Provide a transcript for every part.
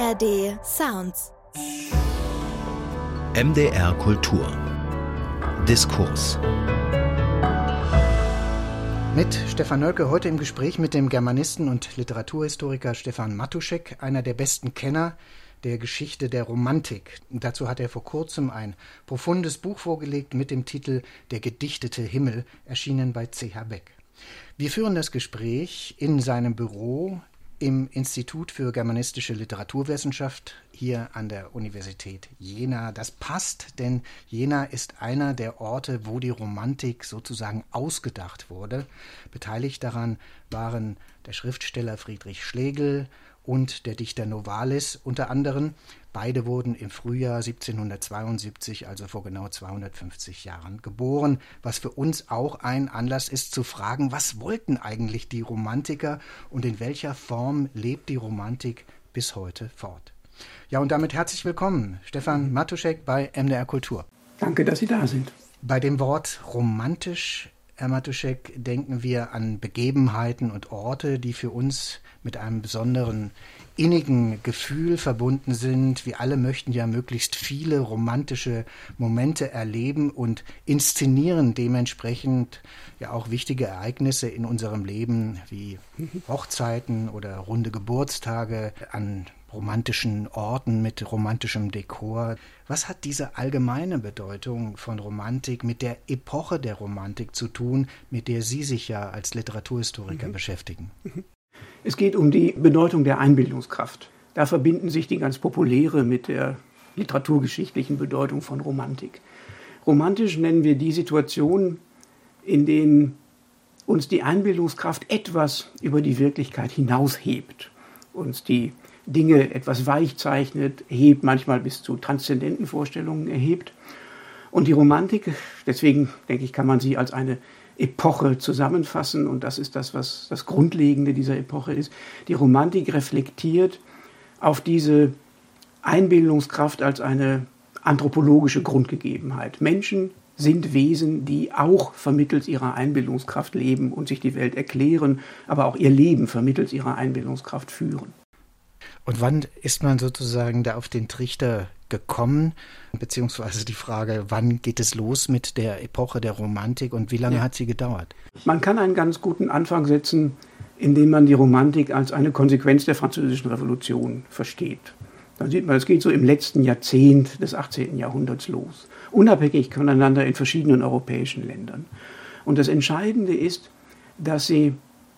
ARD Sounds. MDR Kultur. Diskurs. Mit Stefan Nölke heute im Gespräch mit dem Germanisten und Literaturhistoriker Stefan Matuschek, einer der besten Kenner der Geschichte der Romantik. Dazu hat er vor kurzem ein profundes Buch vorgelegt mit dem Titel Der gedichtete Himmel, erschienen bei C.H. Beck. Wir führen das Gespräch in seinem Büro im Institut für Germanistische Literaturwissenschaft hier an der Universität Jena. Das passt, denn Jena ist einer der Orte, wo die Romantik sozusagen ausgedacht wurde. Beteiligt daran waren der Schriftsteller Friedrich Schlegel und der Dichter Novalis unter anderem. Beide wurden im Frühjahr 1772, also vor genau 250 Jahren, geboren, was für uns auch ein Anlass ist zu fragen, was wollten eigentlich die Romantiker und in welcher Form lebt die Romantik bis heute fort. Ja, und damit herzlich willkommen, Stefan Matuschek bei MDR Kultur. Danke, dass Sie da sind. Bei dem Wort romantisch, Herr Matuschek, denken wir an Begebenheiten und Orte, die für uns mit einem besonderen innigen Gefühl verbunden sind. Wir alle möchten ja möglichst viele romantische Momente erleben und inszenieren dementsprechend ja auch wichtige Ereignisse in unserem Leben wie Hochzeiten oder runde Geburtstage an romantischen Orten mit romantischem Dekor. Was hat diese allgemeine Bedeutung von Romantik mit der Epoche der Romantik zu tun, mit der Sie sich ja als Literaturhistoriker beschäftigen? Es geht um die Bedeutung der Einbildungskraft. Da verbinden sich die ganz populäre mit der literaturgeschichtlichen Bedeutung von Romantik. Romantisch nennen wir die Situation, in denen uns die Einbildungskraft etwas über die Wirklichkeit hinaushebt, uns die Dinge etwas weich zeichnet, hebt, manchmal bis zu transzendenten Vorstellungen erhebt. Und die Romantik, deswegen denke ich, kann man sie als eine Epoche zusammenfassen, und das ist das, was das Grundlegende dieser Epoche ist. Die Romantik reflektiert auf diese Einbildungskraft als eine anthropologische Grundgegebenheit. Menschen sind Wesen, die auch vermittels ihrer Einbildungskraft leben und sich die Welt erklären, aber auch ihr Leben vermittels ihrer Einbildungskraft führen. Und wann ist man sozusagen da auf den Trichter gekommen, beziehungsweise die Frage, wann geht es los mit der Epoche der Romantik und wie lange hat sie gedauert? Man kann einen ganz guten Anfang setzen, indem man die Romantik als eine Konsequenz der Französischen Revolution versteht. Dann sieht man, es geht so im letzten Jahrzehnt des 18. Jahrhunderts los, unabhängig voneinander in verschiedenen europäischen Ländern. Und das Entscheidende ist, dass sie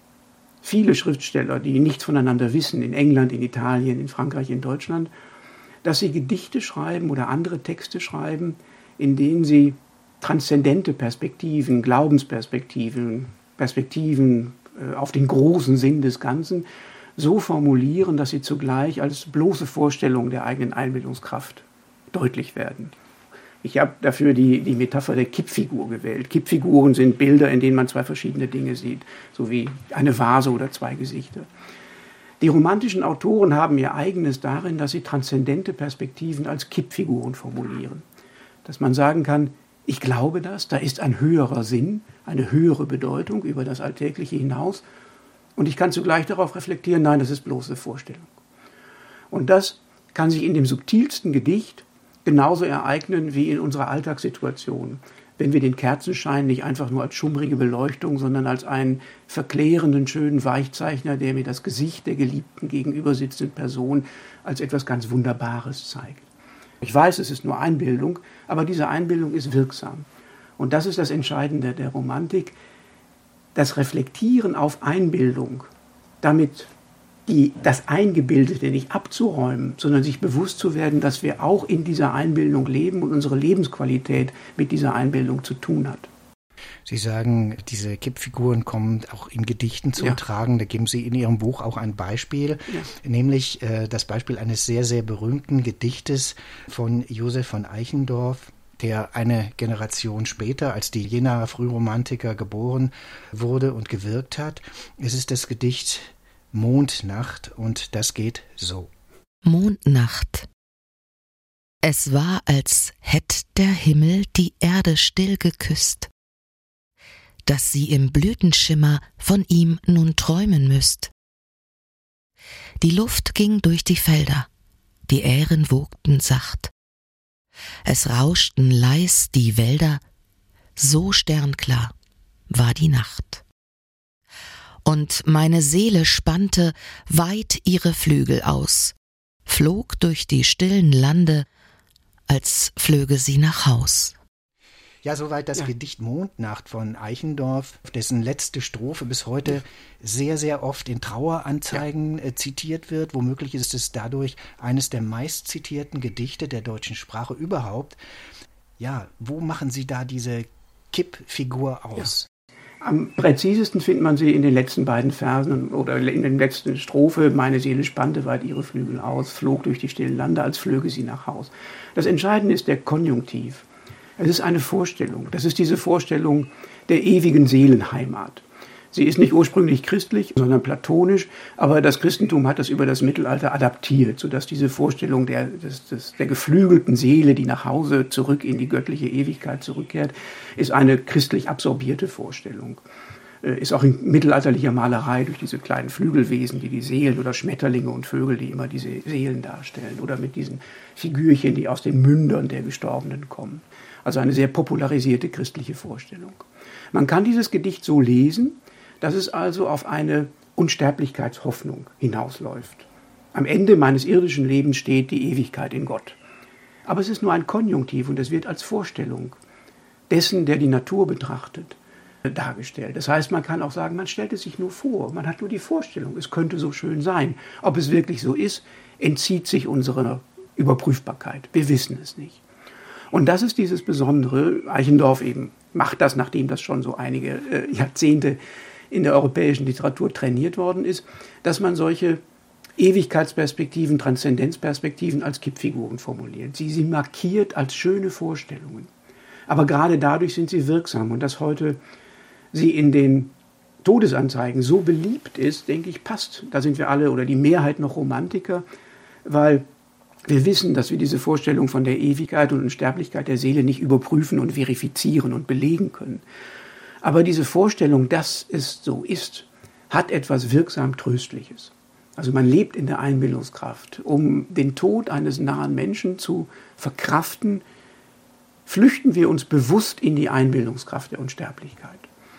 viele Schriftsteller, die nichts voneinander wissen, in England, in Italien, in Frankreich, in Deutschland, dass sie Gedichte schreiben oder andere Texte schreiben, in denen sie transzendente Perspektiven, Glaubensperspektiven, Perspektiven auf den großen Sinn des Ganzen so formulieren, dass sie zugleich als bloße Vorstellung der eigenen Einbildungskraft deutlich werden. Ich habe dafür die Metapher der Kippfigur gewählt. Kippfiguren sind Bilder, in denen man zwei verschiedene Dinge sieht, so wie eine Vase oder zwei Gesichter. Die romantischen Autoren haben ihr eigenes darin, dass sie transzendente Perspektiven als Kippfiguren formulieren. Dass man sagen kann, ich glaube das, da ist ein höherer Sinn, eine höhere Bedeutung über das Alltägliche hinaus. Und ich kann zugleich darauf reflektieren, nein, das ist bloße Vorstellung. Und das kann sich in dem subtilsten Gedicht genauso ereignen wie in unserer Alltagssituation, wenn wir den Kerzenschein nicht einfach nur als schummrige Beleuchtung, sondern als einen verklärenden, schönen Weichzeichner, der mir das Gesicht der geliebten gegenüber sitzenden Person als etwas ganz Wunderbares zeigt. Ich weiß, es ist nur Einbildung, aber diese Einbildung ist wirksam. Und das ist das Entscheidende der Romantik, das Reflektieren auf Einbildung, damit das Eingebildete nicht abzuräumen, sondern sich bewusst zu werden, dass wir auch in dieser Einbildung leben und unsere Lebensqualität mit dieser Einbildung zu tun hat. Sie sagen, diese Kippfiguren kommen auch in Gedichten zum Tragen. Da geben Sie in Ihrem Buch auch ein Beispiel, nämlich das Beispiel eines sehr, sehr berühmten Gedichtes von Joseph von Eichendorff, der eine Generation später als die Jenaer Frühromantiker geboren wurde und gewirkt hat. Es ist das Gedicht Mondnacht, und das geht so. Mondnacht. Es war, als hätt der Himmel die Erde still geküsst, dass sie im Blütenschimmer von ihm nun träumen müsst. Die Luft ging durch die Felder, die Ähren wogten sacht. Es rauschten leis die Wälder, so sternklar war die Nacht. Und meine Seele spannte weit ihre Flügel aus, flog durch die stillen Lande, als flöge sie nach Haus. Ja, soweit das Gedicht Mondnacht von Eichendorff, dessen letzte Strophe bis heute sehr, sehr oft in Traueranzeigen zitiert wird. Womöglich ist es dadurch eines der meistzitierten Gedichte der deutschen Sprache überhaupt. Ja, wo machen Sie da diese Kippfigur aus? Ja. Am präzisesten findet man sie in den letzten beiden Versen oder in der letzten Strophe. Meine Seele spannte weit ihre Flügel aus, flog durch die stillen Lande, als flöge sie nach Haus. Das Entscheidende ist der Konjunktiv. Es ist eine Vorstellung. Das ist diese Vorstellung der ewigen Seelenheimat. Sie ist nicht ursprünglich christlich, sondern platonisch, aber das Christentum hat das über das Mittelalter adaptiert, sodass diese Vorstellung der geflügelten Seele, die nach Hause zurück in die göttliche Ewigkeit zurückkehrt, ist eine christlich absorbierte Vorstellung. Ist auch in mittelalterlicher Malerei durch diese kleinen Flügelwesen, die Seelen oder Schmetterlinge und Vögel, die immer diese Seelen darstellen, oder mit diesen Figürchen, die aus den Mündern der Gestorbenen kommen. Also eine sehr popularisierte christliche Vorstellung. Man kann dieses Gedicht so lesen, dass es also auf eine Unsterblichkeitshoffnung hinausläuft. Am Ende meines irdischen Lebens steht die Ewigkeit in Gott. Aber es ist nur ein Konjunktiv und es wird als Vorstellung dessen, der die Natur betrachtet, dargestellt. Das heißt, man kann auch sagen, man stellt es sich nur vor, man hat nur die Vorstellung, es könnte so schön sein. Ob es wirklich so ist, entzieht sich unserer Überprüfbarkeit. Wir wissen es nicht. Und das ist dieses Besondere. Eichendorff eben macht das, nachdem das schon so einige Jahrzehnte in der europäischen Literatur trainiert worden ist, dass man solche Ewigkeitsperspektiven, Transzendenzperspektiven als Kippfiguren formuliert. Sie markiert als schöne Vorstellungen. Aber gerade dadurch sind sie wirksam. Und dass heute sie in den Todesanzeigen so beliebt ist, denke ich, passt. Da sind wir alle oder die Mehrheit noch Romantiker, weil wir wissen, dass wir diese Vorstellung von der Ewigkeit und Unsterblichkeit der Seele nicht überprüfen und verifizieren und belegen können. Aber diese Vorstellung, dass es so ist, hat etwas wirksam Tröstliches. Also man lebt in der Einbildungskraft. Um den Tod eines nahen Menschen zu verkraften, flüchten wir uns bewusst in die Einbildungskraft der Unsterblichkeit.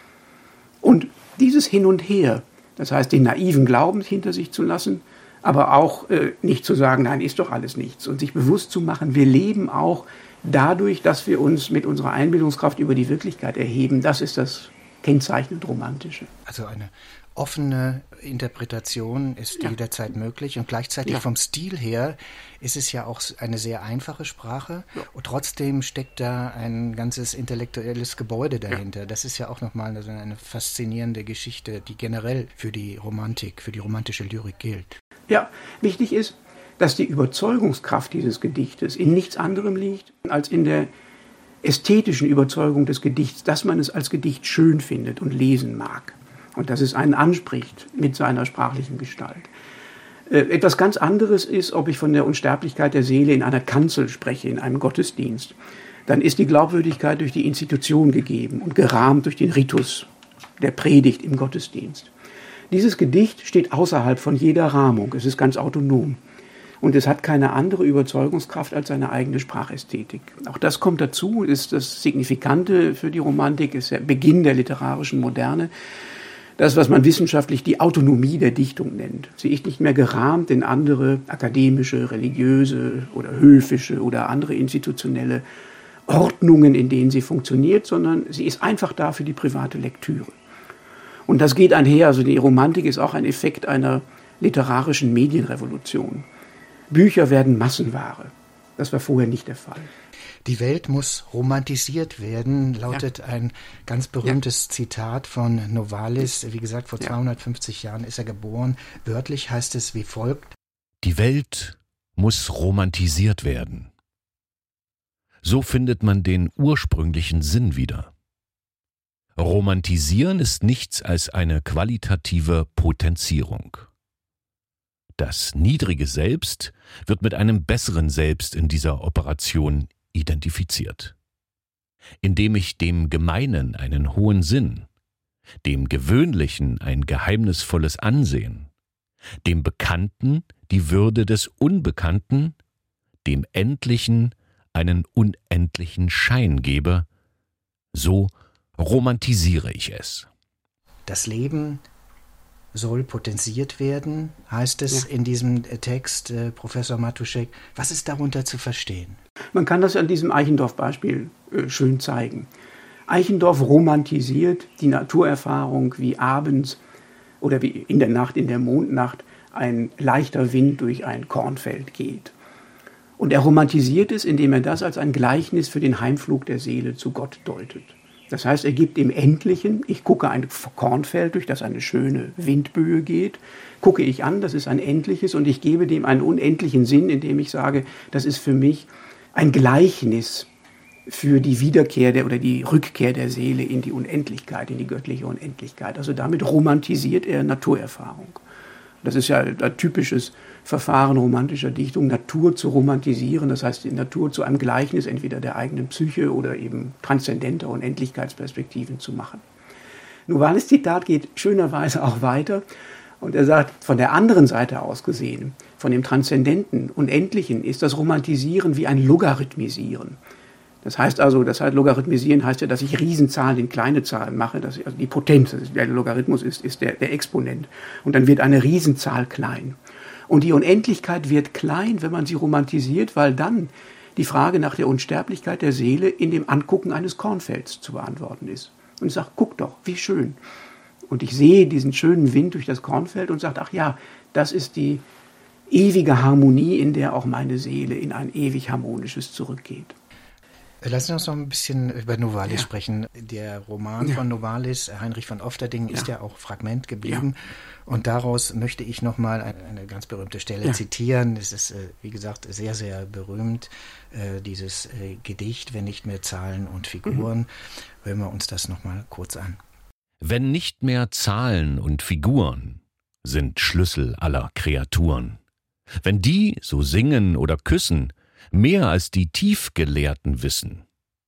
Und dieses Hin und Her, das heißt, den naiven Glauben hinter sich zu lassen, aber auch nicht zu sagen, nein, ist doch alles nichts. Und sich bewusst zu machen, wir leben auch dadurch, dass wir uns mit unserer Einbildungskraft über die Wirklichkeit erheben. Das ist das kennzeichnend Romantische. Also eine offene Interpretation ist jederzeit möglich und gleichzeitig vom Stil her ist es ja auch eine sehr einfache Sprache und trotzdem steckt da ein ganzes intellektuelles Gebäude dahinter. Ja. Das ist ja auch nochmal eine faszinierende Geschichte, die generell für die Romantik, für die romantische Lyrik gilt. Ja, wichtig ist, dass die Überzeugungskraft dieses Gedichtes in nichts anderem liegt, als in der ästhetischen Überzeugung des Gedichts, dass man es als Gedicht schön findet und lesen mag. Und dass es einen anspricht mit seiner sprachlichen Gestalt. Etwas ganz anderes ist, ob ich von der Unsterblichkeit der Seele in einer Kanzel spreche, in einem Gottesdienst. Dann ist die Glaubwürdigkeit durch die Institution gegeben und gerahmt durch den Ritus der Predigt im Gottesdienst. Dieses Gedicht steht außerhalb von jeder Rahmung. Es ist ganz autonom. Und es hat keine andere Überzeugungskraft als seine eigene Sprachästhetik. Auch das kommt dazu, ist das Signifikante für die Romantik, ist der Beginn der literarischen Moderne. Das, was man wissenschaftlich die Autonomie der Dichtung nennt. Sie ist nicht mehr gerahmt in andere akademische, religiöse oder höfische oder andere institutionelle Ordnungen, in denen sie funktioniert, sondern sie ist einfach da für die private Lektüre. Und das geht einher, also die Romantik ist auch ein Effekt einer literarischen Medienrevolution. Bücher werden Massenware. Das war vorher nicht der Fall. Die Welt muss romantisiert werden, lautet ein ganz berühmtes Zitat von Novalis. Wie gesagt, vor 250 Jahren ist er geboren. Wörtlich heißt es wie folgt: Die Welt muss romantisiert werden. So findet man den ursprünglichen Sinn wieder. Romantisieren ist nichts als eine qualitative Potenzierung. Das niedrige Selbst wird mit einem besseren Selbst in dieser Operation identifiziert. Indem ich dem Gemeinen einen hohen Sinn, dem Gewöhnlichen ein geheimnisvolles Ansehen, dem Bekannten die Würde des Unbekannten, dem Endlichen einen unendlichen Schein gebe, so romantisiere ich es. Das Leben soll potenziert werden, heißt es in diesem Text, Professor Matuschek. Was ist darunter zu verstehen? Man kann das an diesem Eichendorff-Beispiel schön zeigen. Eichendorff romantisiert die Naturerfahrung, wie abends oder wie in der Nacht, in der Mondnacht, ein leichter Wind durch ein Kornfeld geht. Und er romantisiert es, indem er das als ein Gleichnis für den Heimflug der Seele zu Gott deutet. Das heißt, er gibt dem Endlichen, ich gucke ein Kornfeld, durch das eine schöne Windböe geht, gucke ich an, das ist ein Endliches, und ich gebe dem einen unendlichen Sinn, indem ich sage, das ist für mich ein Gleichnis für die Wiederkehr oder die Rückkehr der Seele in die Unendlichkeit, in die göttliche Unendlichkeit. Also damit romantisiert er Naturerfahrung. Das ist ja ein typisches Verfahren romantischer Dichtung, Natur zu romantisieren, das heißt die Natur zu einem Gleichnis entweder der eigenen Psyche oder eben transzendenter Unendlichkeitsperspektiven zu machen. Novalis' Zitat geht schönerweise auch weiter und er sagt, von der anderen Seite aus gesehen, von dem Transzendenten, Unendlichen, ist das Romantisieren wie ein Logarithmisieren. Das heißt Logarithmisieren heißt ja, dass ich Riesenzahlen in kleine Zahlen mache, also die Potenz, der Logarithmus ist der Exponent. Und dann wird eine Riesenzahl klein. Und die Unendlichkeit wird klein, wenn man sie romantisiert, weil dann die Frage nach der Unsterblichkeit der Seele in dem Angucken eines Kornfelds zu beantworten ist. Und ich sage, guck doch, wie schön. Und ich sehe diesen schönen Wind durch das Kornfeld und sage, ach ja, das ist die ewige Harmonie, in der auch meine Seele in ein ewig harmonisches zurückgeht. Lassen Sie uns noch ein bisschen über Novalis sprechen. Der Roman von Novalis, Heinrich von Ofterdingen, ist ja auch Fragment geblieben. Ja. Und daraus möchte ich nochmal eine ganz berühmte Stelle zitieren. Es ist, wie gesagt, sehr, sehr berühmt, dieses Gedicht, wenn nicht mehr Zahlen und Figuren. Hören wir uns das nochmal kurz an. Wenn nicht mehr Zahlen und Figuren sind Schlüssel aller Kreaturen, wenn die so singen oder küssen, mehr als die Tiefgelehrten wissen.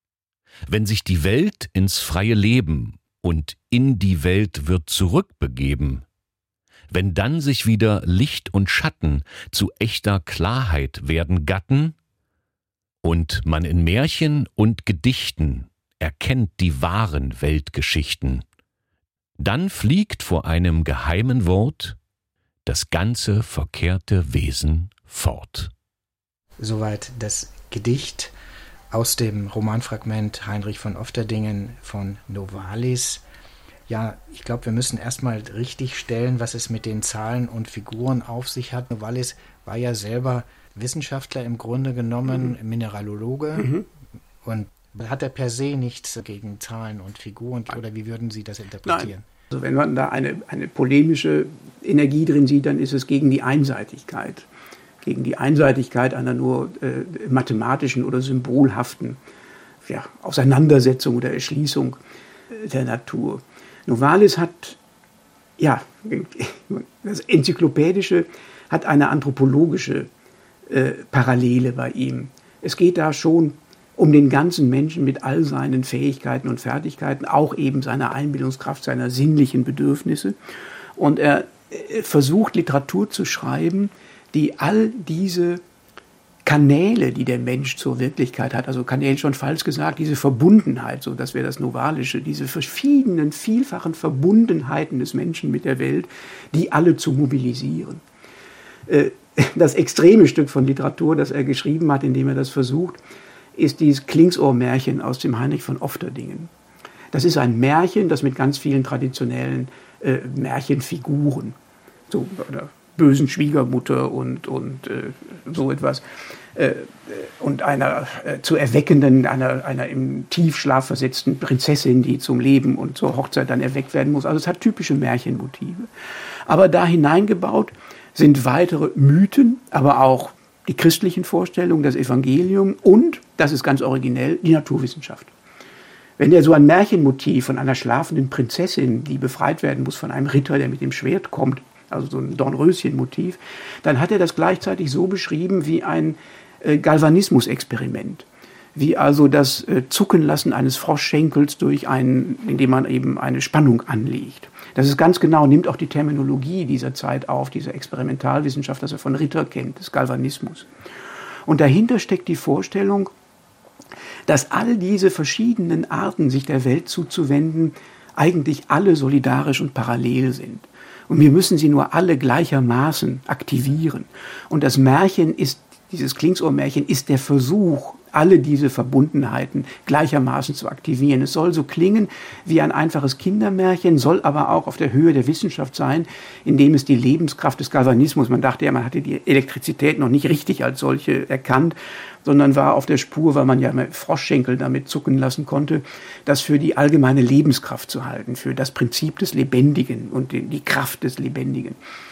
Wenn sich die Welt ins freie Leben und in die Welt wird zurückbegeben, wenn dann sich wieder Licht und Schatten zu echter Klarheit werden gatten und man in Märchen und Gedichten erkennt die wahren Weltgeschichten, dann fliegt vor einem geheimen Wort das ganze verkehrte Wesen fort. Soweit das Gedicht aus dem Romanfragment Heinrich von Ofterdingen von Novalis. Ja, ich glaube, wir müssen erstmal richtig stellen, was es mit den Zahlen und Figuren auf sich hat. Novalis war ja selber Wissenschaftler im Grunde genommen, Mineraloge und hat er per se nichts gegen Zahlen und Figuren, oder wie würden Sie das interpretieren? Nein. Also wenn man da eine polemische Energie drin sieht, dann ist es gegen die Einseitigkeit. Gegen die Einseitigkeit einer nur mathematischen oder symbolhaften Auseinandersetzung oder Erschließung der Natur. Novalis hat, das Enzyklopädische hat eine anthropologische Parallele bei ihm. Es geht da schon um den ganzen Menschen mit all seinen Fähigkeiten und Fertigkeiten, auch eben seiner Einbildungskraft, seiner sinnlichen Bedürfnisse. Und er versucht, Literatur zu schreiben, die all diese Kanäle, die der Mensch zur Wirklichkeit hat, also Kanäle schon falsch gesagt, diese Verbundenheit, so das wäre das Novalische, diese verschiedenen, vielfachen Verbundenheiten des Menschen mit der Welt, die alle zu mobilisieren. Das extreme Stück von Literatur, das er geschrieben hat, indem er das versucht, ist dieses Klingsohr-Märchen aus dem Heinrich von Ofterdingen. Das ist ein Märchen, das mit ganz vielen traditionellen Märchenfiguren, so oder bösen Schwiegermutter und so etwas und einer zu erweckenden, einer im Tiefschlaf versetzten Prinzessin, die zum Leben und zur Hochzeit dann erweckt werden muss. Also es hat typische Märchenmotive. Aber da hineingebaut sind weitere Mythen, aber auch die christlichen Vorstellungen, das Evangelium und, das ist ganz originell, die Naturwissenschaft. Wenn der so ein Märchenmotiv von einer schlafenden Prinzessin, die befreit werden muss von einem Ritter, der mit dem Schwert kommt, also so ein Dornröschen-Motiv, dann hat er das gleichzeitig so beschrieben wie ein Galvanismus-Experiment. Wie also das Zuckenlassen eines Froschschenkels indem man eben eine Spannung anlegt. Das ist ganz genau, nimmt auch die Terminologie dieser Zeit auf, dieser Experimentalwissenschaft, das er von Ritter kennt, des Galvanismus. Und dahinter steckt die Vorstellung, dass all diese verschiedenen Arten, sich der Welt zuzuwenden, eigentlich alle solidarisch und parallel sind. Und wir müssen sie nur alle gleichermaßen aktivieren. Und das Märchen ist, dieses Klingsohr-Märchen ist der Versuch, alle diese Verbundenheiten gleichermaßen zu aktivieren. Es soll so klingen wie ein einfaches Kindermärchen, soll aber auch auf der Höhe der Wissenschaft sein, indem es die Lebenskraft des Galvanismus, man dachte ja, man hatte die Elektrizität noch nicht richtig als solche erkannt, sondern war auf der Spur, weil man ja Froschschenkel damit zucken lassen konnte, das für die allgemeine Lebenskraft zu halten, für das Prinzip des Lebendigen und die Kraft des Lebendigen.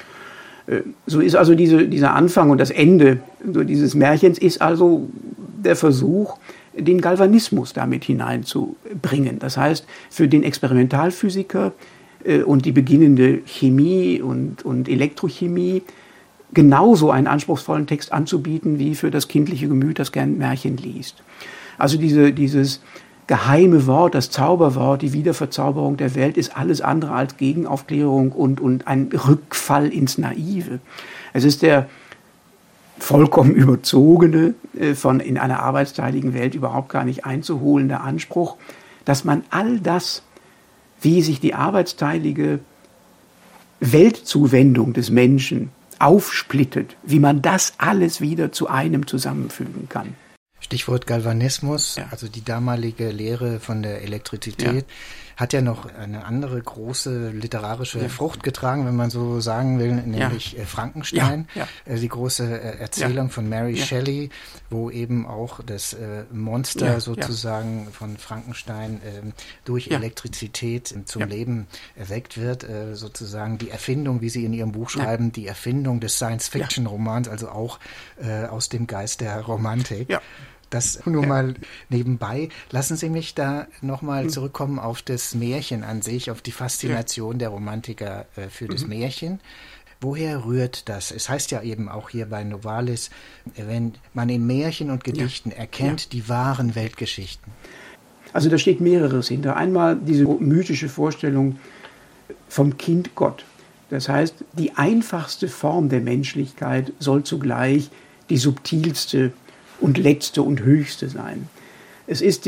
So ist also dieser Anfang und das Ende so dieses Märchens ist also der Versuch, den Galvanismus damit hineinzubringen. Das heißt, für den Experimentalphysiker und die beginnende Chemie und Elektrochemie genauso einen anspruchsvollen Text anzubieten, wie für das kindliche Gemüt, das gern Märchen liest. Also dieses geheime Wort, das Zauberwort, die Wiederverzauberung der Welt ist alles andere als Gegenaufklärung und ein Rückfall ins Naive. Es ist der vollkommen überzogene, von in einer arbeitsteiligen Welt überhaupt gar nicht einzuholende Anspruch, dass man all das, wie sich die arbeitsteilige Weltzuwendung des Menschen aufsplittet, wie man das alles wieder zu einem zusammenfügen kann. Stichwort Galvanismus, ja. Also die damalige Lehre von der Elektrizität, hat ja noch eine andere große literarische Frucht getragen, wenn man so sagen will, nämlich Frankenstein, die große Erzählung von Mary Shelley, wo eben auch das Monster sozusagen von Frankenstein durch Elektrizität zum Leben erweckt wird, sozusagen die Erfindung, wie Sie in Ihrem Buch schreiben, die Erfindung des Science-Fiction-Romans, also auch aus dem Geist der Romantik. Ja. Das nur mal nebenbei. Lassen Sie mich da nochmal zurückkommen auf das Märchen an sich, auf die Faszination der Romantiker für das Märchen. Woher rührt das? Es heißt ja eben auch hier bei Novalis, wenn man in Märchen und Gedichten erkennt die wahren Weltgeschichten. Also da steht mehreres hinter. Einmal diese mythische Vorstellung vom Kind Gott. Das heißt, die einfachste Form der Menschlichkeit soll zugleich die subtilste und letzte und höchste sein. Es ist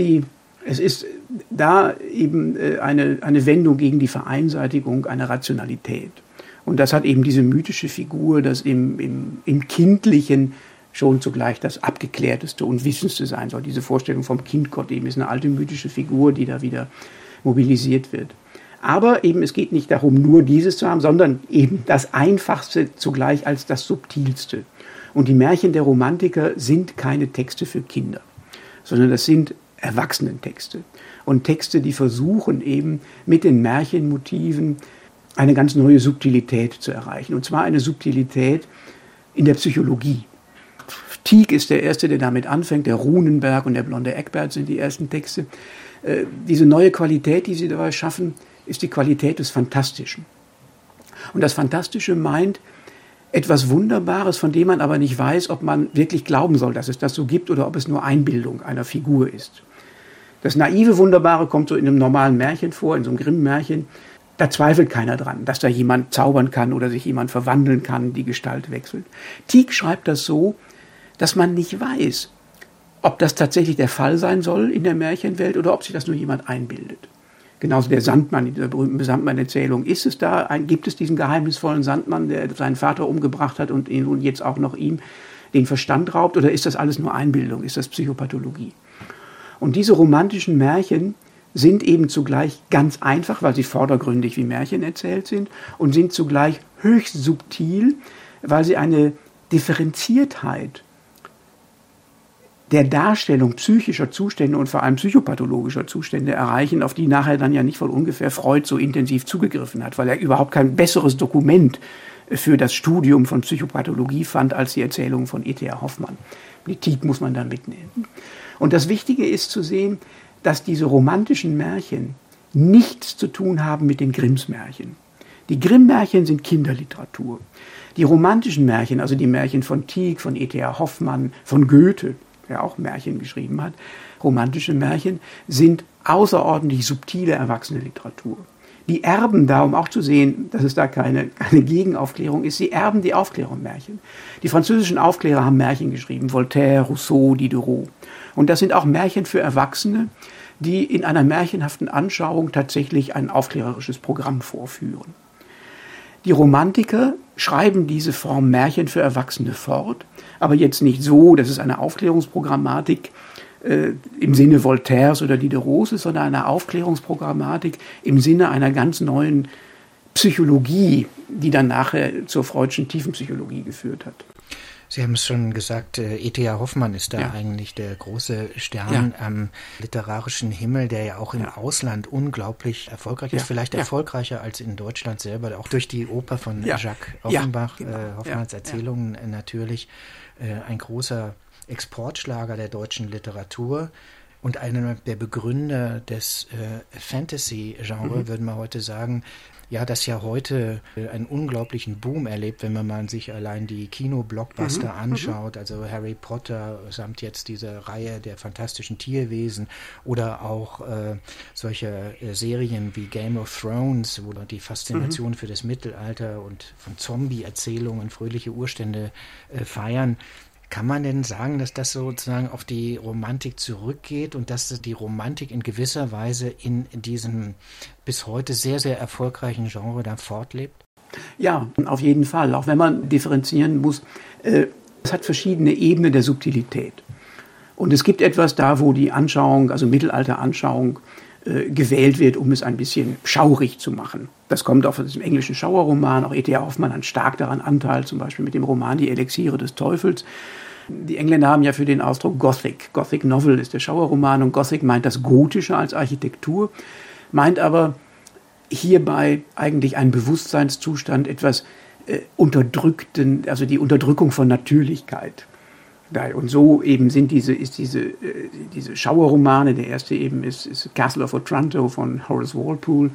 da eben eine Wendung gegen die Vereinseitigung einer Rationalität. Und das hat eben diese mythische Figur, das im Kindlichen schon zugleich das Abgeklärteste und Wissendste sein soll. Diese Vorstellung vom Kindgott eben ist eine alte mythische Figur, die da wieder mobilisiert wird. Aber eben es geht nicht darum, nur dieses zu haben, sondern eben das Einfachste zugleich als das Subtilste. Und die Märchen der Romantiker sind keine Texte für Kinder, sondern das sind Erwachsenentexte. Und Texte, die versuchen eben mit den Märchenmotiven eine ganz neue Subtilität zu erreichen. Und zwar eine Subtilität in der Psychologie. Tieck ist der Erste, der damit anfängt. Der Runenberg und der blonde Eckbert sind die ersten Texte. Diese neue Qualität, die sie dabei schaffen, ist die Qualität des Fantastischen. Und das Fantastische meint etwas Wunderbares, von dem man aber nicht weiß, ob man wirklich glauben soll, dass es das so gibt oder ob es nur Einbildung einer Figur ist. Das naive Wunderbare kommt so in einem normalen Märchen vor, in so einem Grimm-Märchen. Da zweifelt keiner dran, dass da jemand zaubern kann oder sich jemand verwandeln kann, die Gestalt wechselt. Tieck schreibt das so, dass man nicht weiß, ob das tatsächlich der Fall sein soll in der Märchenwelt oder ob sich das nur jemand einbildet. Genauso der Sandmann in dieser berühmten Sandmann-Erzählung. Gibt es diesen geheimnisvollen Sandmann, der seinen Vater umgebracht hat und jetzt auch noch ihm den Verstand raubt? Oder ist das alles nur Einbildung? Ist das Psychopathologie? Und diese romantischen Märchen sind eben zugleich ganz einfach, weil sie vordergründig wie Märchen erzählt sind und sind zugleich höchst subtil, weil sie eine Differenziertheit der Darstellung psychischer Zustände und vor allem psychopathologischer Zustände erreichen, auf die nachher dann ja nicht von ungefähr Freud so intensiv zugegriffen hat, weil er überhaupt kein besseres Dokument für das Studium von Psychopathologie fand als die Erzählung von E.T.A. Hoffmann. Die Tieck muss man da mitnehmen. Und das Wichtige ist zu sehen, dass diese romantischen Märchen nichts zu tun haben mit den Grimms Märchen. Die Grimm-Märchen sind Kinderliteratur. Die romantischen Märchen, also die Märchen von Tieck, von E.T.A. Hoffmann, von Goethe, der auch Märchen geschrieben hat, romantische Märchen, sind außerordentlich subtile Erwachsene-Literatur. die erben da, um auch zu sehen, dass es da keine Gegenaufklärung ist, sie erben die Aufklärung-Märchen. Die französischen Aufklärer haben Märchen geschrieben, Voltaire, Rousseau, Diderot. Und das sind auch Märchen für Erwachsene, die in einer märchenhaften Anschauung tatsächlich ein aufklärerisches Programm vorführen. Die Romantiker schreiben diese Form Märchen für Erwachsene fort, aber jetzt nicht so, dass es eine Aufklärungsprogrammatik im Sinne Voltaires oder Diderots ist, sondern eine Aufklärungsprogrammatik im Sinne einer ganz neuen Psychologie, die dann nachher zur freudschen Tiefenpsychologie geführt hat. Sie haben es schon gesagt, E.T.A. Hoffmann ist da eigentlich der große Stern am literarischen Himmel, der ja auch im Ausland unglaublich erfolgreich ist, vielleicht erfolgreicher als in Deutschland selber, auch durch die Oper von Jacques Offenbach, Hoffmanns Erzählungen natürlich, ein großer Exportschlager der deutschen Literatur und einer der Begründer des Fantasy-Genre, würde man heute sagen, ja, das ja heute einen unglaublichen Boom erlebt, wenn man sich allein die Kino-Blockbuster anschaut, also Harry Potter samt jetzt diese Reihe der fantastischen Tierwesen oder auch solche Serien wie Game of Thrones, wo die Faszination für das Mittelalter und von Zombie-Erzählungen, fröhliche Urstände feiern. Kann man denn sagen, dass das sozusagen auf die Romantik zurückgeht und dass die Romantik in gewisser Weise in diesem bis heute sehr, sehr erfolgreichen Genre dann fortlebt? Ja, auf jeden Fall. Auch wenn man differenzieren muss, es hat verschiedene Ebenen der Subtilität. Und es gibt etwas da, wo die Anschauung, also Mittelalteranschauung, gewählt wird, um es ein bisschen schaurig zu machen. Das kommt auch von diesem englischen Schauerroman. Auch E.T.A. Hoffmann hat stark daran Anteil, zum Beispiel mit dem Roman Die Elixiere des Teufels. Die Engländer haben ja für den Ausdruck Gothic. Gothic Novel ist der Schauerroman und Gothic meint das Gotische als Architektur, meint aber hierbei eigentlich einen Bewusstseinszustand, etwas Unterdrückten, also die Unterdrückung von Natürlichkeit. Und so eben sind diese Schauerromane, der erste eben ist Castle of Otranto von Horace Walpole,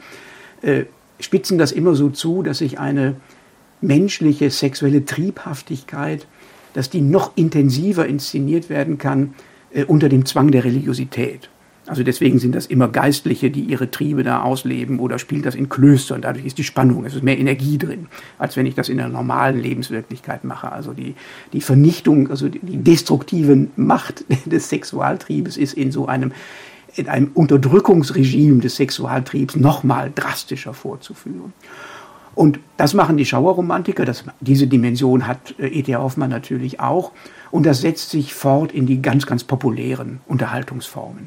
spitzen das immer so zu, dass sich eine menschliche sexuelle Triebhaftigkeit, dass die noch intensiver inszeniert werden kann unter dem Zwang der Religiosität. Also deswegen sind das immer Geistliche, die ihre Triebe da ausleben oder spielt das in Klöstern. Dadurch ist die Spannung, es ist mehr Energie drin, als wenn ich das in der normalen Lebenswirklichkeit mache. Also die Vernichtung, also die destruktive Macht des Sexualtriebes ist in einem Unterdrückungsregime des Sexualtriebs nochmal drastischer vorzuführen. Und das machen die Schauerromantiker, diese Dimension hat E.T.A. Hoffmann natürlich auch. Und das setzt sich fort in die ganz, ganz populären Unterhaltungsformen.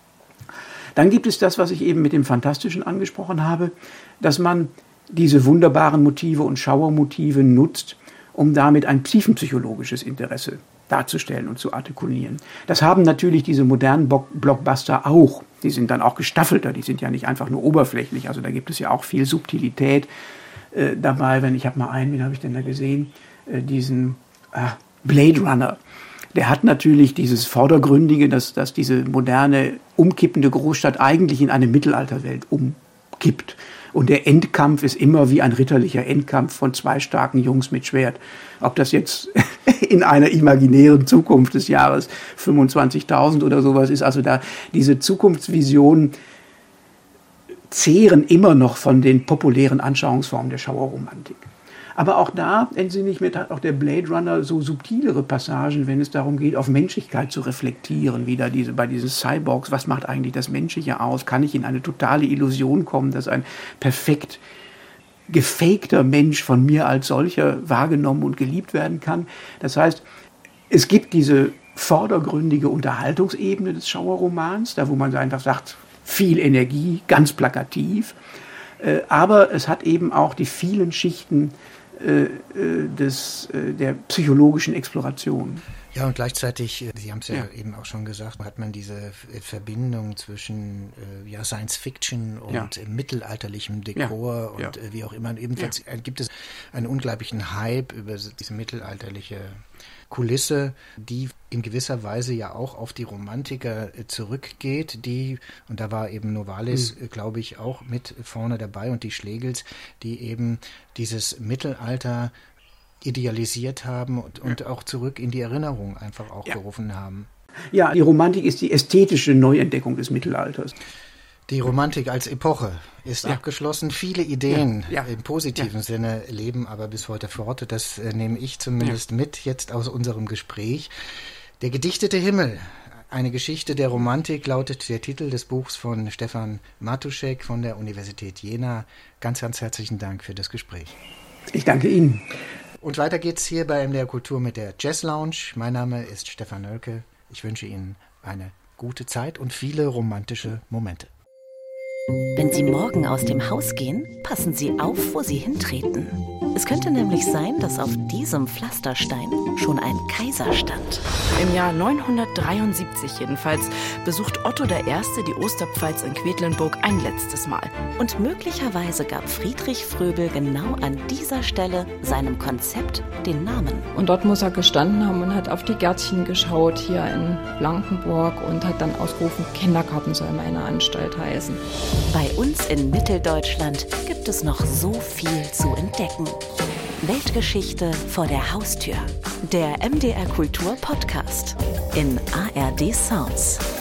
Dann gibt es das, was ich eben mit dem Fantastischen angesprochen habe, dass man diese wunderbaren Motive und Schauermotive nutzt, um damit ein tiefenpsychologisches Interesse darzustellen und zu artikulieren. Das haben natürlich diese modernen Blockbuster auch. Die sind dann auch gestaffelter, die sind ja nicht einfach nur oberflächlich. Also da gibt es ja auch viel Subtilität dabei. Wen habe ich denn da gesehen? Diesen Blade Runner. Der hat natürlich dieses Vordergründige, dass diese moderne, umkippende Großstadt eigentlich in eine Mittelalterwelt umkippt. Und der Endkampf ist immer wie ein ritterlicher Endkampf von zwei starken Jungs mit Schwert. Ob das jetzt in einer imaginären Zukunft des Jahres 25.000 oder sowas ist. Also da diese Zukunftsvisionen zehren immer noch von den populären Anschauungsformen der Schauerromantik. Aber auch da entsinne ich mir, hat auch der Blade Runner so subtilere Passagen, wenn es darum geht, auf Menschlichkeit zu reflektieren, wieder bei diesen Cyborgs, was macht eigentlich das Menschliche aus? Kann ich in eine totale Illusion kommen, dass ein perfekt gefakter Mensch von mir als solcher wahrgenommen und geliebt werden kann? Das heißt, es gibt diese vordergründige Unterhaltungsebene des Schauerromans, da wo man einfach sagt, viel Energie, ganz plakativ, aber es hat eben auch die vielen Schichten der psychologischen Exploration. Ja, und gleichzeitig, Sie haben es ja eben auch schon gesagt, hat man diese Verbindung zwischen Science Fiction und mittelalterlichem Dekor und wie auch immer. Und ebenfalls gibt es einen unglaublichen Hype über diese mittelalterliche Kulisse, die in gewisser Weise ja auch auf die Romantiker zurückgeht, und da war eben Novalis, glaube ich, auch mit vorne dabei und die Schlegels, die eben dieses Mittelalter idealisiert haben und auch zurück in die Erinnerung einfach auch gerufen haben. Ja, die Romantik ist die ästhetische Neuentdeckung des Mittelalters. Die Romantik als Epoche ist abgeschlossen. Viele Ideen im positiven Sinne leben aber bis heute fort. Das nehme ich zumindest mit jetzt aus unserem Gespräch. Der gedichtete Himmel, eine Geschichte der Romantik, lautet der Titel des Buchs von Stefan Matuschek von der Universität Jena. Ganz, ganz herzlichen Dank für das Gespräch. Ich danke Ihnen. Und weiter geht's hier bei MDR Kultur mit der Jazz Lounge. Mein Name ist Stefan Nölke. Ich wünsche Ihnen eine gute Zeit und viele romantische Momente. Wenn Sie morgen aus dem Haus gehen, passen Sie auf, wo Sie hintreten. Es könnte nämlich sein, dass auf diesem Pflasterstein schon ein Kaiser stand. Im Jahr 973 jedenfalls besucht Otto I. die Osterpfalz in Quedlinburg ein letztes Mal. Und möglicherweise gab Friedrich Fröbel genau an dieser Stelle seinem Konzept den Namen. Und dort muss er gestanden haben und hat auf die Gärtchen geschaut hier in Blankenburg und hat dann ausgerufen, Kindergarten soll meine Anstalt heißen. Bei uns in Mitteldeutschland gibt es noch so viel zu entdecken. Weltgeschichte vor der Haustür. Der MDR Kultur Podcast in ARD Sounds.